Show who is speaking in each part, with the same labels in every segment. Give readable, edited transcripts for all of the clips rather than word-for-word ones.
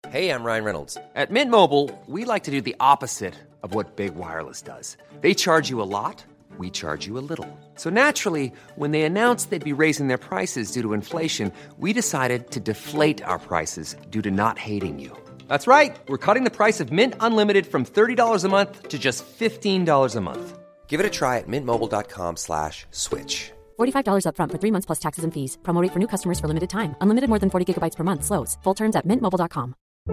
Speaker 1: Hey, I'm Ryan Reynolds.
Speaker 2: At Mint Mobile, we like to do the opposite of what Big Wireless does. They charge you a lot, we charge you a little. So naturally, when they announced they'd be raising their prices due to inflation, we decided to deflate our prices due to not hating you. That's right. We're cutting the price of Mint Unlimited from $30 a month to just $15 a month.
Speaker 1: Give it a try at mintmobile.com/switch.
Speaker 3: $45 up front for 3 months plus taxes and fees. Promo rate for new customers for limited time. Unlimited more than 40 gigabytes per month. Slows full terms at mintmobile.com.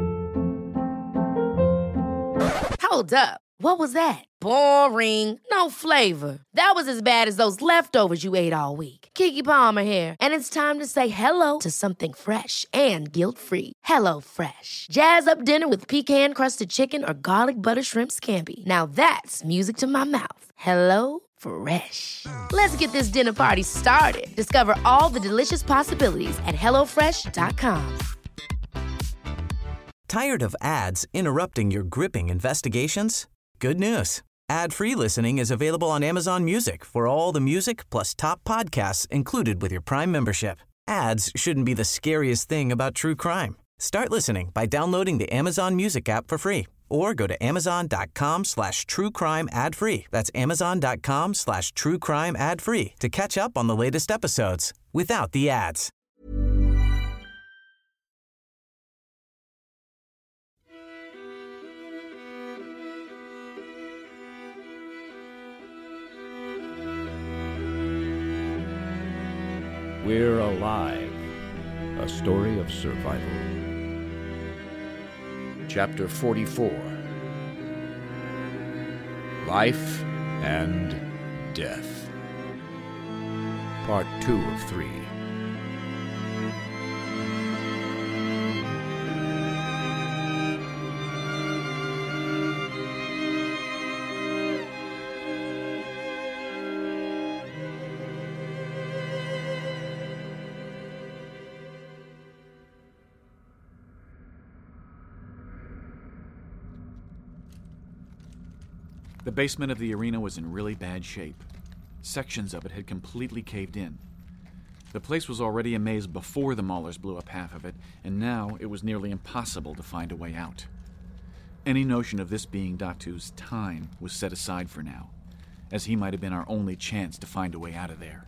Speaker 4: Hold up. What was that? Boring. No flavor. That was as bad as those leftovers you ate all week. Keke Palmer here, and it's time to say hello to something fresh and guilt-free. Hello Fresh. Jazz up dinner with pecan-crusted chicken or garlic butter shrimp scampi. Now that's music to my mouth. Hello Fresh. Let's get this dinner party started. Discover all the delicious possibilities at hellofresh.com.
Speaker 5: Tired of ads interrupting your gripping investigations? Good news. Ad-free listening is available on Amazon Music for all the music plus top podcasts included with your Prime membership. Ads shouldn't be the scariest thing about true crime. Start listening by downloading the Amazon Music app for free or go to amazon.com/truecrime ad-free. That's amazon.com/truecrime ad-free to catch up on the latest episodes without the ads.
Speaker 6: We're Alive, a story of survival. Chapter 44, Life and Death. Part 2 of 3.
Speaker 7: The basement of the arena was in really bad shape. Sections of it had completely caved in. The place was already a maze before the Maulers blew up half of it, and now it was nearly impossible to find a way out. Any notion of this being Datu's time was set aside for now, as he might have been our only chance to find a way out of there.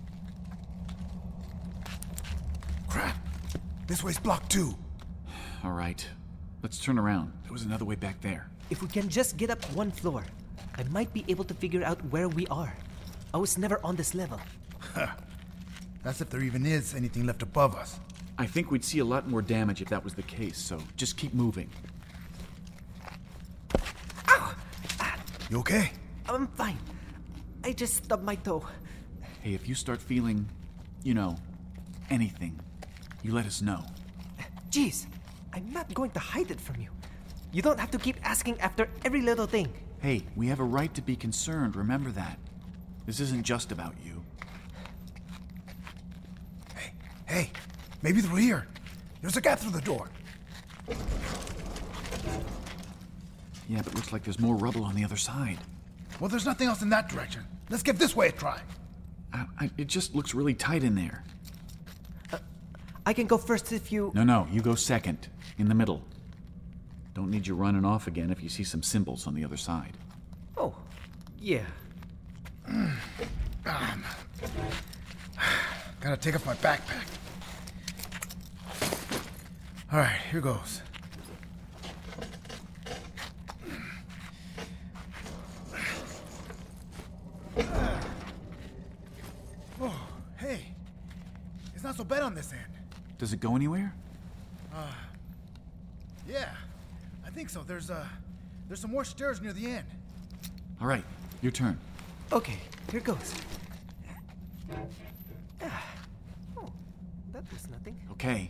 Speaker 8: Crap! This way's blocked too.
Speaker 7: All right, let's turn around. There was another way back there.
Speaker 9: If we can just get up one floor, I might be able to figure out where we are. I was never on this level.
Speaker 8: That's if there even is anything left above us.
Speaker 7: I think we'd see a lot more damage if that was the case, so just keep moving.
Speaker 9: Ow!
Speaker 8: You okay?
Speaker 9: I'm fine. I just stubbed my toe.
Speaker 7: Hey, if you start feeling, anything, you let us know.
Speaker 9: Jeez, I'm not going to hide it from you. You don't have to keep asking after every little thing.
Speaker 7: Hey, we have a right to be concerned, remember that. This isn't just about you.
Speaker 8: Hey, maybe through here. There's a gap through the door.
Speaker 7: Yeah, but looks like there's more rubble on the other side.
Speaker 8: Well, there's nothing else in that direction. Let's give this way a try.
Speaker 7: It just looks really tight in there.
Speaker 9: I can go first if you...
Speaker 7: No, you go second, in the middle. Don't need you running off again if you see some symbols on the other side.
Speaker 9: Oh, yeah.
Speaker 8: Gotta take off my backpack. All right, here goes. Oh, hey. It's not so bad on this end.
Speaker 7: Does it go anywhere?
Speaker 8: Yeah. I think so. There's some more stairs near the end.
Speaker 7: All right, your turn.
Speaker 9: Okay, here goes. Oh, that was nothing.
Speaker 7: Okay.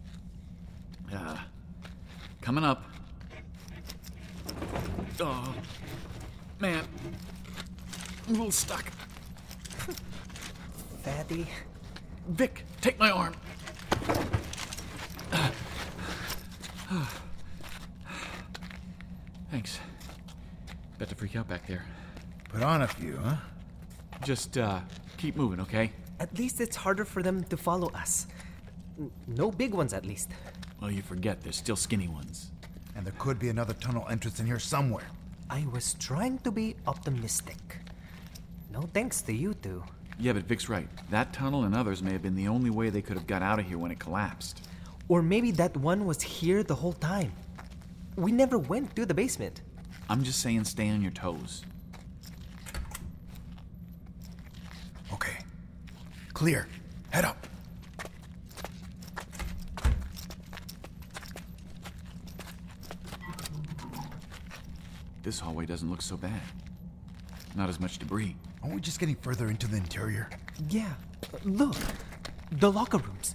Speaker 7: Coming up. Oh, man. I'm a little stuck.
Speaker 9: Fatty.
Speaker 7: Vic, take my arm. Thanks. Bet to freak out back there.
Speaker 8: Put on a few, huh?
Speaker 7: Just, keep moving, okay?
Speaker 9: At least it's harder for them to follow us. No big ones, at least.
Speaker 7: Well, you forget there's still skinny ones.
Speaker 8: And there could be another tunnel entrance in here somewhere.
Speaker 9: I was trying to be optimistic. No thanks to you two.
Speaker 7: Yeah, but Vic's right. That tunnel and others may have been the only way they could have got out of here when it collapsed.
Speaker 9: Or maybe that one was here the whole time. We never went to the basement.
Speaker 7: I'm just saying stay on your toes.
Speaker 8: Okay. Clear. Head up.
Speaker 7: This hallway doesn't look so bad. Not as much debris.
Speaker 8: Aren't we just getting further into the interior?
Speaker 9: Yeah. Look. The locker rooms.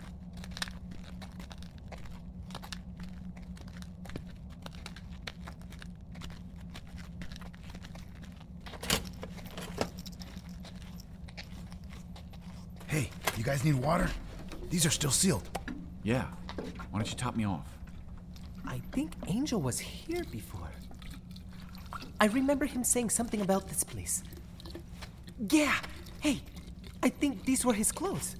Speaker 8: Hey, you guys need water? These are still sealed.
Speaker 7: Yeah. Why don't you top me off?
Speaker 9: I think Angel was here before. I remember him saying something about this place. Yeah! Hey, I think these were his clothes.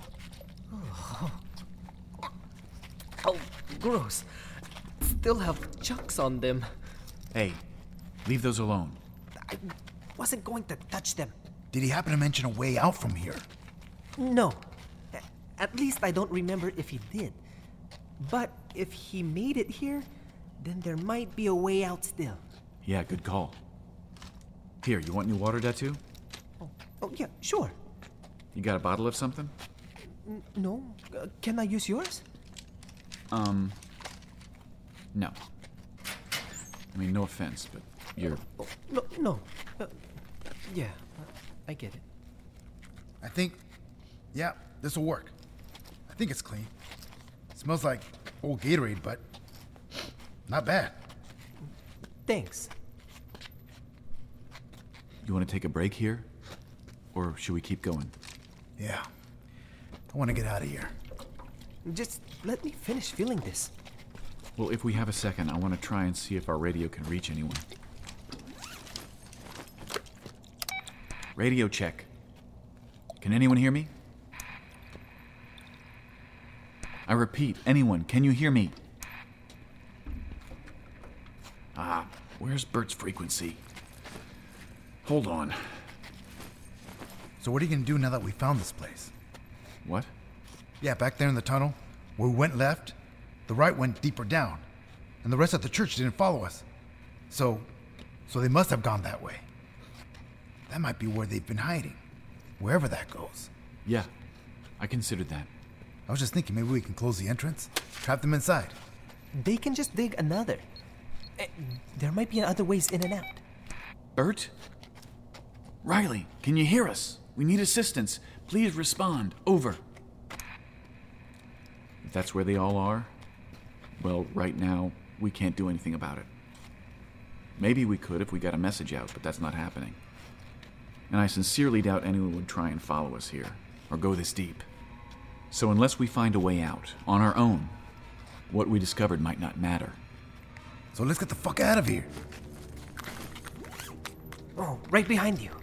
Speaker 9: Oh, gross. Still have chunks on them.
Speaker 7: Hey, leave those alone.
Speaker 9: I wasn't going to touch them.
Speaker 8: Did he happen to mention a way out from here?
Speaker 9: No. At least I don't remember if he did. But if he made it here, then there might be a way out still.
Speaker 7: Yeah, good call. Here, you want new water, Datu?
Speaker 9: Oh yeah, sure.
Speaker 7: You got a bottle of something?
Speaker 9: No. Can I use yours?
Speaker 7: No. I mean, no offense, but you're...
Speaker 9: No. Yeah, I get it.
Speaker 8: I think... Yeah, this'll work. I think it's clean. It smells like old Gatorade, but... not bad.
Speaker 9: Thanks.
Speaker 7: You want to take a break here? Or should we keep going?
Speaker 8: Yeah. I want to get out of here.
Speaker 9: Just let me finish feeling this.
Speaker 7: Well, if we have a second, I want to try and see if our radio can reach anyone. Radio check. Can anyone hear me? I repeat, anyone, can you hear me? Where's Bert's frequency? Hold on.
Speaker 8: So what are you going to do now that we found this place?
Speaker 7: What?
Speaker 8: Yeah, back there in the tunnel, where we went left, the right went deeper down, and the rest of the church didn't follow us. So they must have gone that way. That might be where they've been hiding, wherever that goes.
Speaker 7: Yeah, I considered that.
Speaker 8: I was just thinking maybe we can close the entrance, trap them inside.
Speaker 9: They can just dig another. There might be other ways in and out.
Speaker 7: Bert? Riley, can you hear us? We need assistance. Please respond. Over. If that's where they all are, well, right now, we can't do anything about it. Maybe we could if we got a message out, but that's not happening. And I sincerely doubt anyone would try and follow us here, or go this deep. So unless we find a way out, on our own, what we discovered might not matter.
Speaker 8: So let's get the fuck out of here.
Speaker 9: Oh, right behind you.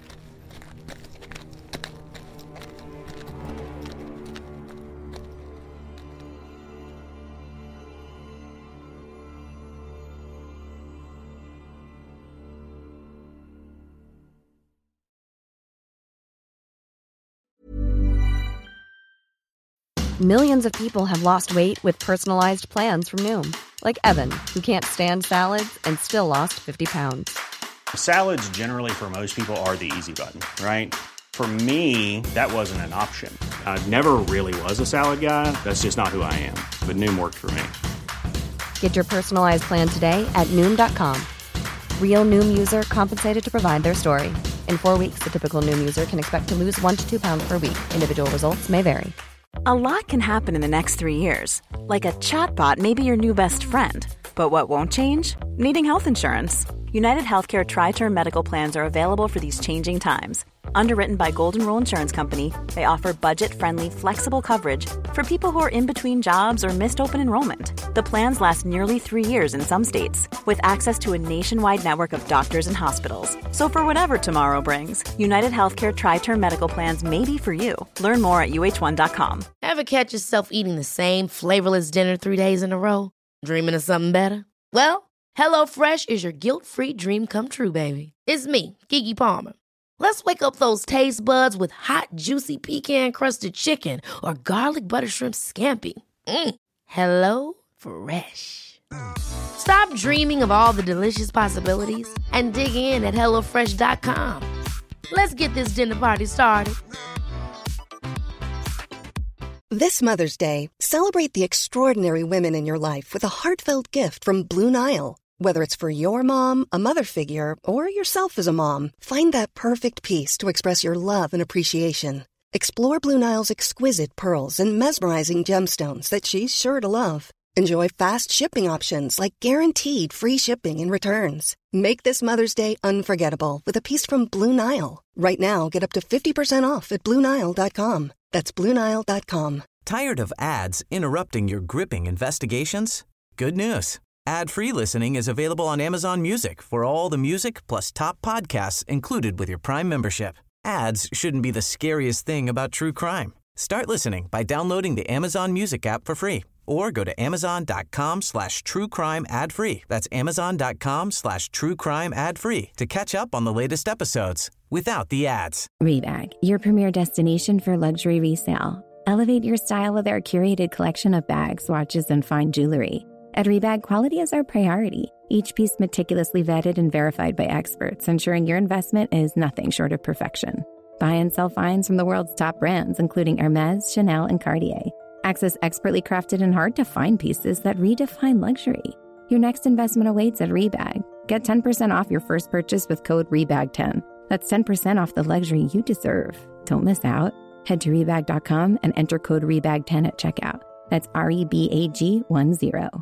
Speaker 3: Millions of people have lost weight with personalized plans from Noom. Like Evan, who can't stand salads and still lost 50 pounds.
Speaker 1: Salads generally for most people are the easy button, right? For me, that wasn't an option. I never really was a salad guy. That's just not who I am. But Noom worked for me.
Speaker 3: Get your personalized plan today at Noom.com. Real Noom user compensated to provide their story. In 4 weeks, the typical Noom user can expect to lose 1 to 2 pounds per week. Individual results may vary.
Speaker 10: A lot can happen in the next 3 years. Like a chatbot may be your new best friend. But what won't change? Needing health insurance. United Healthcare Tri-Term Medical Plans are available for these changing times. Underwritten by Golden Rule Insurance Company, they offer budget-friendly, flexible coverage for people who are in between jobs or missed open enrollment. The plans last nearly 3 years in some states, with access to a nationwide network of doctors and hospitals. So for whatever tomorrow brings, United Healthcare Tri-Term Medical Plans may be for you. Learn more at uh1.com.
Speaker 4: Ever catch yourself eating the same flavorless dinner 3 days in a row? Dreaming of something better? Well, HelloFresh is your guilt-free dream come true, baby. It's me, Keke Palmer. Let's wake up those taste buds with hot, juicy pecan-crusted chicken or garlic butter shrimp scampi. Hello Fresh. Stop dreaming of all the delicious possibilities and dig in at HelloFresh.com. Let's get this dinner party started.
Speaker 11: This Mother's Day, celebrate the extraordinary women in your life with a heartfelt gift from Blue Nile. Whether it's for your mom, a mother figure, or yourself as a mom, find that perfect piece to express your love and appreciation. Explore Blue Nile's exquisite pearls and mesmerizing gemstones that she's sure to love. Enjoy fast shipping options like guaranteed free shipping and returns. Make this Mother's Day unforgettable with a piece from Blue Nile. Right now, get up to 50% off at BlueNile.com. That's BlueNile.com.
Speaker 5: Tired of ads interrupting your gripping investigations? Good news. Ad-free listening is available on Amazon Music for all the music plus top podcasts included with your Prime membership. Ads shouldn't be the scariest thing about true crime. Start listening by downloading the Amazon Music app for free or go to amazon.com/truecrime ad-free. That's amazon.com/truecrime ad-free to catch up on the latest episodes without the ads.
Speaker 12: Rebag, your premier destination for luxury resale. Elevate your style with our curated collection of bags, watches, and fine jewelry. At Rebag, quality is our priority. Each piece meticulously vetted and verified by experts, ensuring your investment is nothing short of perfection. Buy and sell finds from the world's top brands, including Hermès, Chanel, and Cartier. Access expertly crafted and hard-to-find pieces that redefine luxury. Your next investment awaits at Rebag. Get 10% off your first purchase with code REBAG10. That's 10% off the luxury you deserve. Don't miss out. Head to Rebag.com and enter code REBAG10 at checkout. That's REBAG10.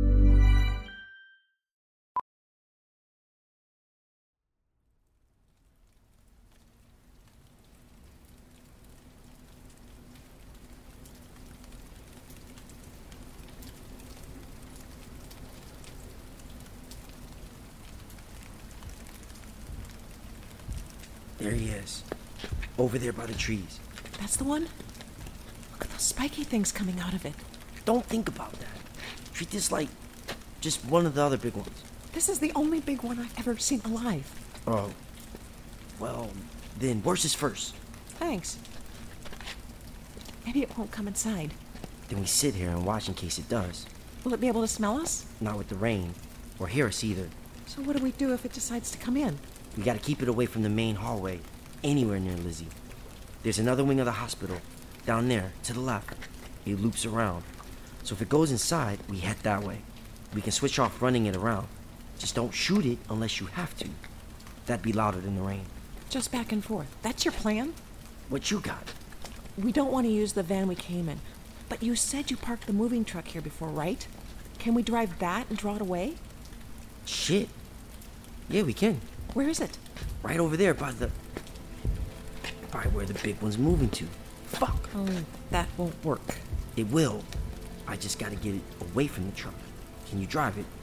Speaker 13: There he is. Over there by the trees.
Speaker 14: That's the one? Look at those spiky things coming out of it.
Speaker 13: Don't think about that. Treat this like just one of the other big ones.
Speaker 14: This is the only big one I've ever seen alive.
Speaker 13: Oh. Well, then worse is first.
Speaker 14: Thanks. Maybe it won't come inside.
Speaker 13: Then we sit here and watch in case it does.
Speaker 14: Will it be able to smell us?
Speaker 13: Not with the rain. Or hear us either.
Speaker 14: So what do we do if it decides to come in?
Speaker 13: We gotta keep it away from the main hallway. Anywhere near Lizzie. There's another wing of the hospital. Down there, to the left. It loops around. So if it goes inside, we head that way. We can switch off running it around. Just don't shoot it unless you have to. That'd be louder than the rain.
Speaker 14: Just back and forth. That's your plan?
Speaker 13: What you got?
Speaker 14: We don't want to use the van we came in. But you said you parked the moving truck here before, right? Can we drive that and draw it away?
Speaker 13: Shit. Yeah, we can.
Speaker 14: Where is it?
Speaker 13: Right over there by where the big one's moving to. Fuck.
Speaker 14: Oh, that won't work.
Speaker 13: It will. I just gotta get it away from the truck. Can you drive it?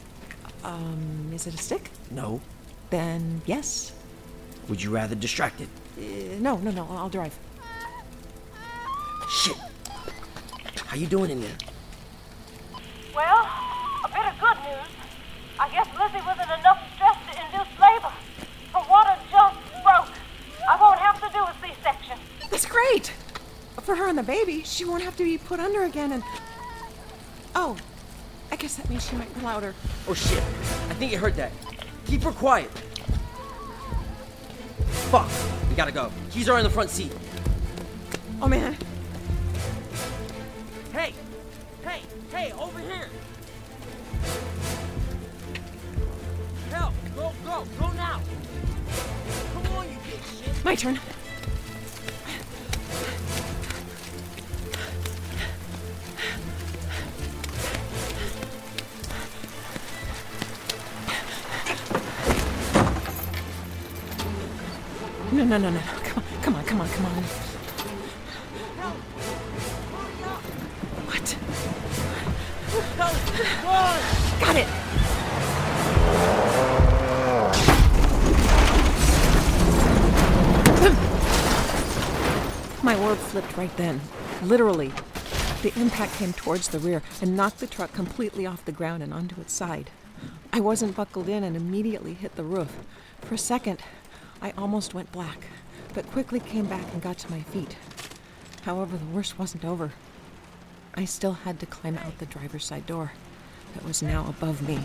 Speaker 14: Is it a stick?
Speaker 13: No.
Speaker 14: Then yes.
Speaker 13: Would you rather distract it?
Speaker 14: No, I'll drive.
Speaker 13: Shit. How you doing in there?
Speaker 15: Well, a bit of good news. I guess Lizzie was in enough stress to induce labor. Her water just broke. I won't have to do a C-section.
Speaker 14: That's great. For her and the baby, she won't have to be put under again and... Oh, I guess that means she might be louder.
Speaker 13: Oh shit, I think you heard that. Keep her quiet. Fuck, we gotta go. Keys are in the front seat.
Speaker 14: Oh man.
Speaker 13: Hey, over here. Help, go now. Come on, you big shit.
Speaker 14: My turn. No. Come on. What? Got it! My orb flipped right then. Literally. The impact came towards the rear and knocked the truck completely off the ground and onto its side. I wasn't buckled in and immediately hit the roof. For a second, I almost went black, but quickly came back and got to my feet. However, the worst wasn't over. I still had to climb out the driver's side door that was now above me.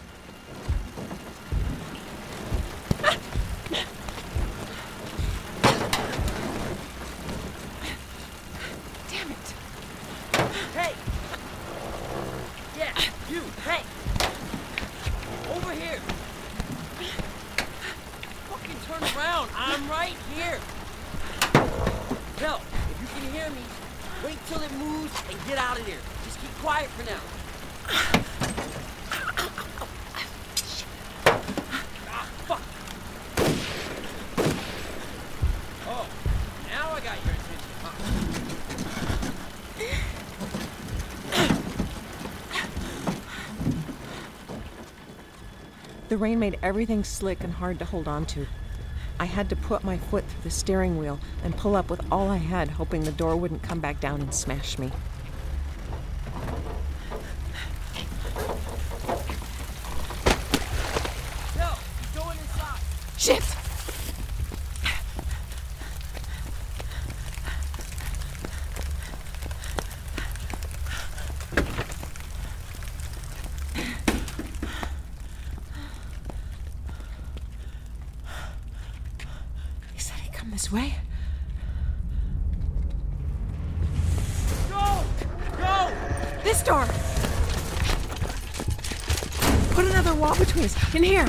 Speaker 14: Damn it!
Speaker 13: Hey! Yeah, you! Hey! Over here! Fucking turn around! I'm right here! No, if you can hear me, wait till it moves and get out of here. Just keep quiet for now. Ah, fuck! Oh, now I got your attention, huh?
Speaker 14: The rain made everything slick and hard to hold on to. I had to put my foot through the steering wheel and pull up with all I had, hoping the door wouldn't come back down and smash me.
Speaker 13: No, he's going inside.
Speaker 14: Shit! This way?
Speaker 13: Go! Go!
Speaker 14: This door! Put another wall between us. In here!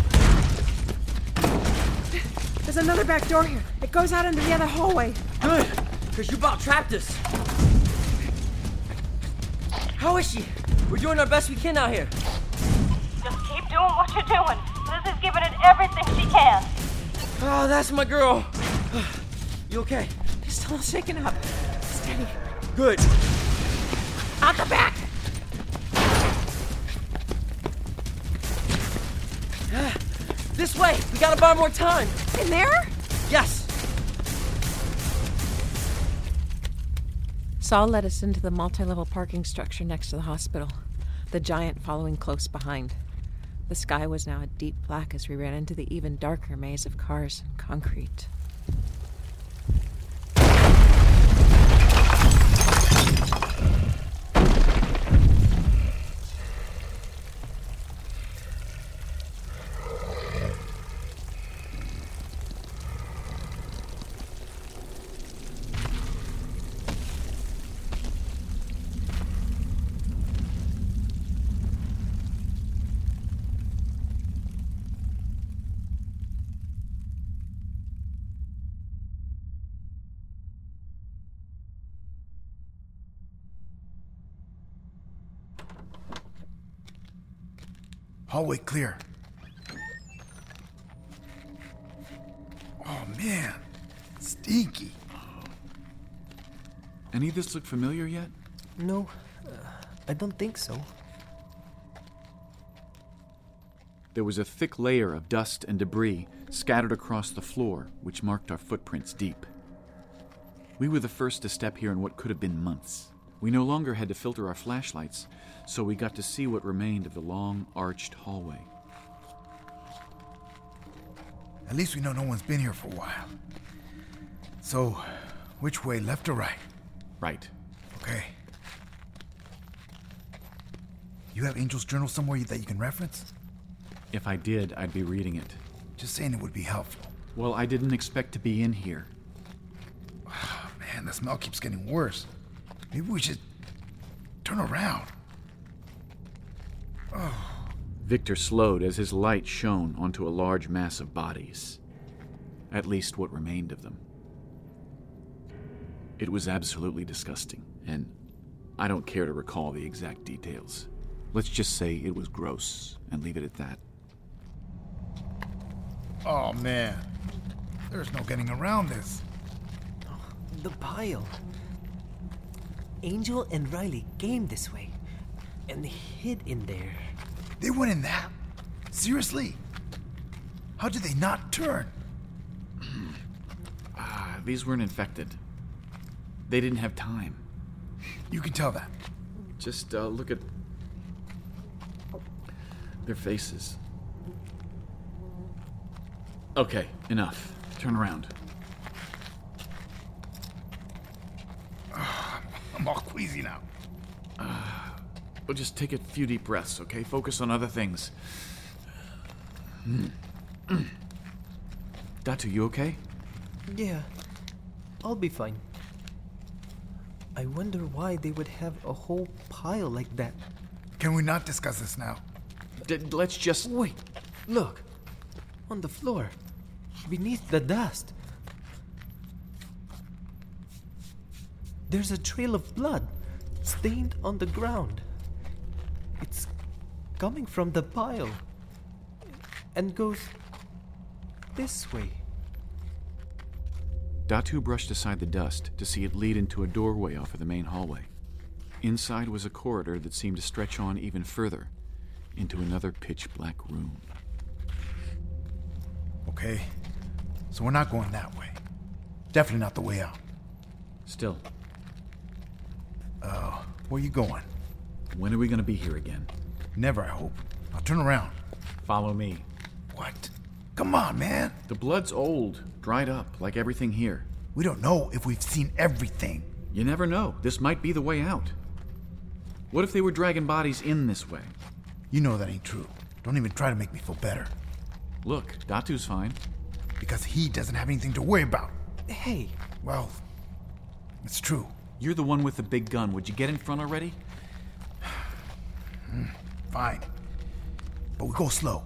Speaker 14: There's another back door here. It goes out into the other hallway.
Speaker 13: Good, because you about trapped us. How is she? We're doing our best we can out here.
Speaker 15: Just keep doing what you're doing. Lizzie's giving it everything she can.
Speaker 13: Oh, that's my girl. You okay?
Speaker 14: Still shaking up. Steady.
Speaker 13: Good.
Speaker 14: Out the back!
Speaker 13: This way. We gotta buy more time.
Speaker 14: In there?
Speaker 13: Yes.
Speaker 14: Saul led us into the multi-level parking structure next to the hospital, the Giant following close behind. The sky was now a deep black as we ran into the even darker maze of cars and concrete.
Speaker 8: Hallway clear. Oh, man. Stinky.
Speaker 7: Any of this look familiar yet?
Speaker 9: No, I don't think so.
Speaker 7: There was a thick layer of dust and debris scattered across the floor, which marked our footprints deep. We were the first to step here in what could have been months. We no longer had to filter our flashlights, so we got to see what remained of the long, arched hallway.
Speaker 8: At least we know no one's been here for a while. So, which way, left or right?
Speaker 7: Right.
Speaker 8: Okay. You have Angel's journal somewhere that you can reference?
Speaker 7: If I did, I'd be reading it.
Speaker 8: Just saying it would be helpful.
Speaker 7: Well, I didn't expect to be in here.
Speaker 8: Oh, man, the smell keeps getting worse. Maybe we should turn around. Oh.
Speaker 7: Victor slowed as his light shone onto a large mass of bodies. At least what remained of them. It was absolutely disgusting, and I don't care to recall the exact details. Let's just say it was gross, and leave it at that.
Speaker 8: Oh, man. There's no getting around this.
Speaker 9: The pile. Angel and Riley came this way and hid in there.
Speaker 8: They went in that? Seriously? How did they not turn?
Speaker 7: These weren't infected. They didn't have time.
Speaker 8: You can tell that.
Speaker 7: Just look at their faces. Okay, enough. Turn around.
Speaker 8: I'm all queasy now.
Speaker 7: We'll just take a few deep breaths, okay? Focus on other things. Datu, you okay?
Speaker 9: Yeah, I'll be fine. I wonder why they would have a whole pile like that.
Speaker 8: Can we not discuss this now?
Speaker 7: Let's just...
Speaker 9: Wait, look. On the floor. Beneath the dust. There's a trail of blood stained on the ground. It's coming from the pile and goes this way.
Speaker 7: Datu brushed aside the dust to see it lead into a doorway off of the main hallway. Inside was a corridor that seemed to stretch on even further into another pitch-black room.
Speaker 8: Okay, so we're not going that way. Definitely not the way out.
Speaker 7: Still.
Speaker 8: Where you going?
Speaker 7: When are we going to be here again?
Speaker 8: Never, I hope. I'll turn around.
Speaker 7: Follow me.
Speaker 8: What? Come on, man.
Speaker 7: The blood's old, dried up, like everything here.
Speaker 8: We don't know if we've seen everything.
Speaker 7: You never know. This might be the way out. What if they were dragging bodies in this way?
Speaker 8: You know that ain't true. Don't even try to make me feel better.
Speaker 7: Look, Datu's fine.
Speaker 8: Because he doesn't have anything to worry about.
Speaker 9: Hey.
Speaker 8: Well, it's true.
Speaker 7: You're the one with the big gun. Would you get in front already?
Speaker 8: Fine. But we go slow.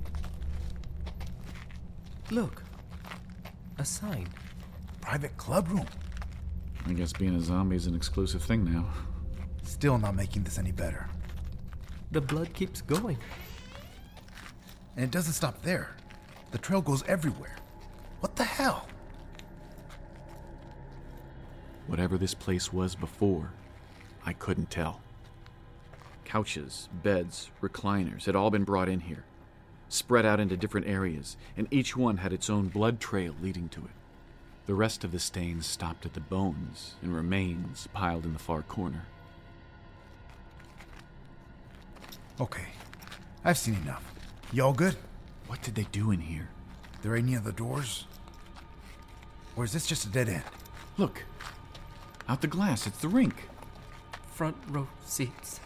Speaker 9: Look. A sign.
Speaker 8: Private club room.
Speaker 7: I guess being a zombie is an exclusive thing now.
Speaker 8: Still not making this any better.
Speaker 9: The blood keeps going.
Speaker 8: And it doesn't stop there. The trail goes everywhere. What the hell?
Speaker 7: Whatever this place was before, I couldn't tell. Couches, beds, recliners had all been brought in here, spread out into different areas, and each one had its own blood trail leading to it. The rest of the stains stopped at the bones and remains piled in the far corner.
Speaker 8: Okay, I've seen enough. Y'all good?
Speaker 7: What did they do in here?
Speaker 8: There any other doors? Or is this just a dead end?
Speaker 7: Look, out the glass, it's the rink.
Speaker 9: Front row seats.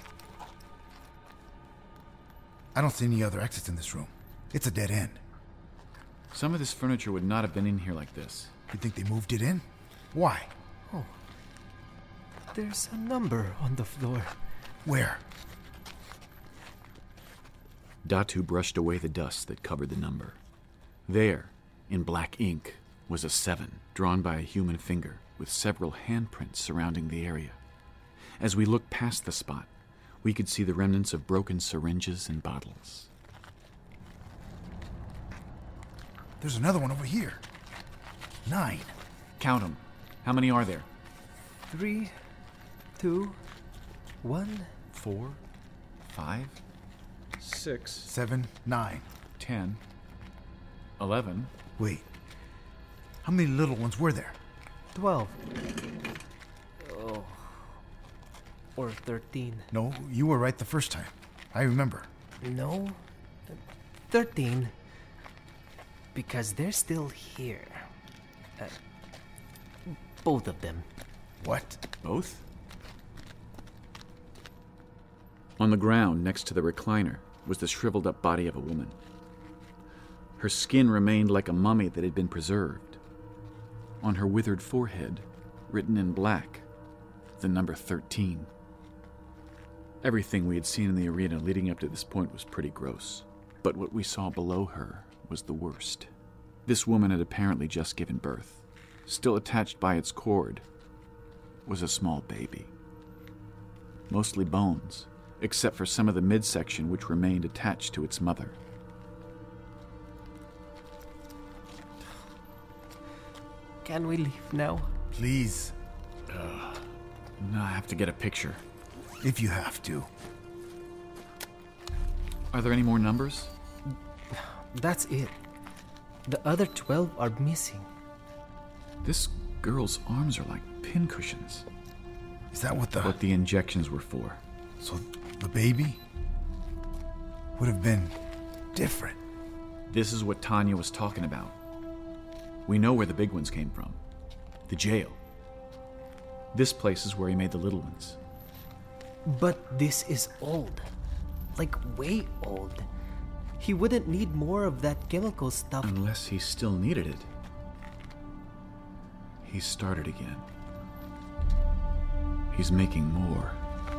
Speaker 8: I don't see any other exits in this room. It's a dead end.
Speaker 7: Some of this furniture would not have been in here like this.
Speaker 8: You think they moved it in? Why?
Speaker 9: Oh. There's a number on the floor.
Speaker 8: Where?
Speaker 7: Datu brushed away the dust that covered the number. There, in black ink, was a 7, drawn by a human finger, with several handprints surrounding the area. As we looked past the spot, we could see the remnants of broken syringes and bottles.
Speaker 8: There's another one over here. 9.
Speaker 7: Count them. How many are there?
Speaker 9: 3, 2, 1.
Speaker 7: 4, 5, 6,
Speaker 8: 7, 9.
Speaker 7: 10, 11.
Speaker 8: Wait. How many little ones were there?
Speaker 9: 12. Oh. Or 13.
Speaker 8: No, you were right the first time. I remember.
Speaker 9: No. 13. Because they're still here. Both of them.
Speaker 8: What?
Speaker 7: Both? On the ground next to the recliner was the shriveled up body of a woman. Her skin remained like a mummy that had been preserved. On her withered forehead, written in black, the number 13. Everything we had seen in the arena leading up to this point was pretty gross, but what we saw below her was the worst. This woman had apparently just given birth. Still attached by its cord was a small baby. Mostly bones, except for some of the midsection which remained attached to its mother.
Speaker 9: Can we leave now?
Speaker 8: Please.
Speaker 7: No, I have to get a picture.
Speaker 8: If you have to.
Speaker 7: Are there any more numbers?
Speaker 9: That's it. The other 12 are missing.
Speaker 7: This girl's arms are like pincushions.
Speaker 8: Is that what
Speaker 7: the injections were for?
Speaker 8: So the baby would have been different.
Speaker 7: This is what Tanya was talking about. We know where the big ones came from. The jail. This place is where he made the little ones.
Speaker 9: But this is old. Like, way old. He wouldn't need more of that chemical stuff.
Speaker 7: Unless he still needed it. He started again. He's making more.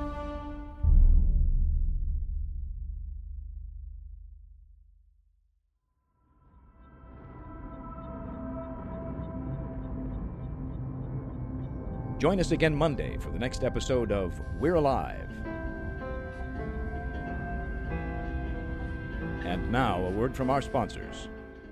Speaker 6: Join us again Monday for the next episode of We're Alive. And now, a word from our sponsors.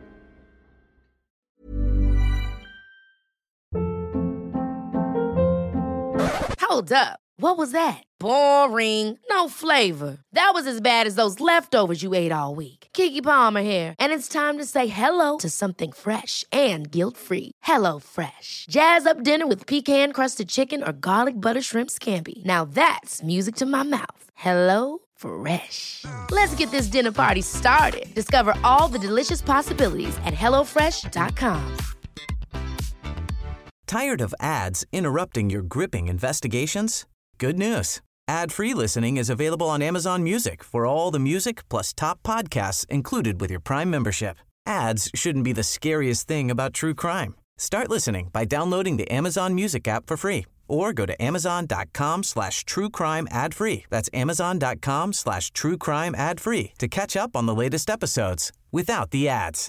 Speaker 4: Hold up. What was that? Boring. No flavor. That was as bad as those leftovers you ate all week. Keke Palmer here, and it's time to say hello to something fresh and guilt-free. Hello Fresh. Jazz up dinner with pecan-crusted chicken or garlic butter shrimp scampi. Now that's music to my mouth. Hello Fresh. Let's get this dinner party started. Discover all the delicious possibilities at HelloFresh.com.
Speaker 5: Tired of ads interrupting your gripping investigations? Good news. Ad-free listening is available on Amazon Music for all the music plus top podcasts included with your Prime membership. Ads shouldn't be the scariest thing about true crime. Start listening by downloading the Amazon Music app for free or go to amazon.com/truecrime ad-free. That's amazon.com/truecrime ad-free to catch up on the latest episodes without the ads.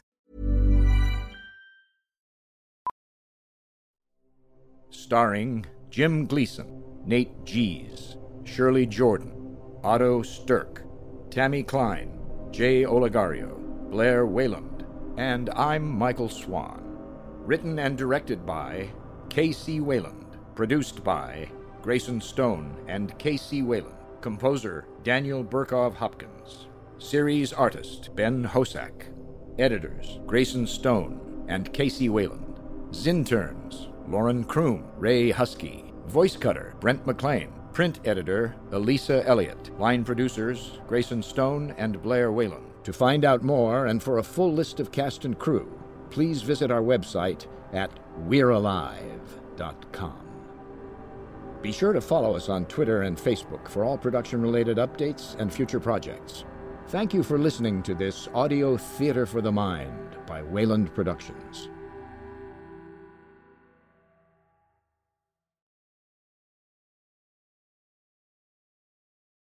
Speaker 6: Starring Jim Gleason, Nate Gies, Shirley Jordan, Otto Stirk, Tammy Klein, Jay Olegario, Blair Wayland, and I'm Michael Swan. Written and directed by K.C. Wayland. Produced by Grayson Stone and K.C. Wayland. Composer Daniel Burkov Hopkins. Series artist Ben Hosack. Editors Grayson Stone and K.C. Wayland. Zinterns Lauren Kroom, Ray Husky. Voice cutter Brent McLean. Print editor Elisa Elliott. Line producers Grayson Stone and Blair Wayland. To find out more and for a full list of cast and crew, please visit our website at we'realive.com. Be sure to follow us on Twitter and Facebook for all production-related updates and future projects. Thank you for listening to this audio theater for the mind by Wayland Productions.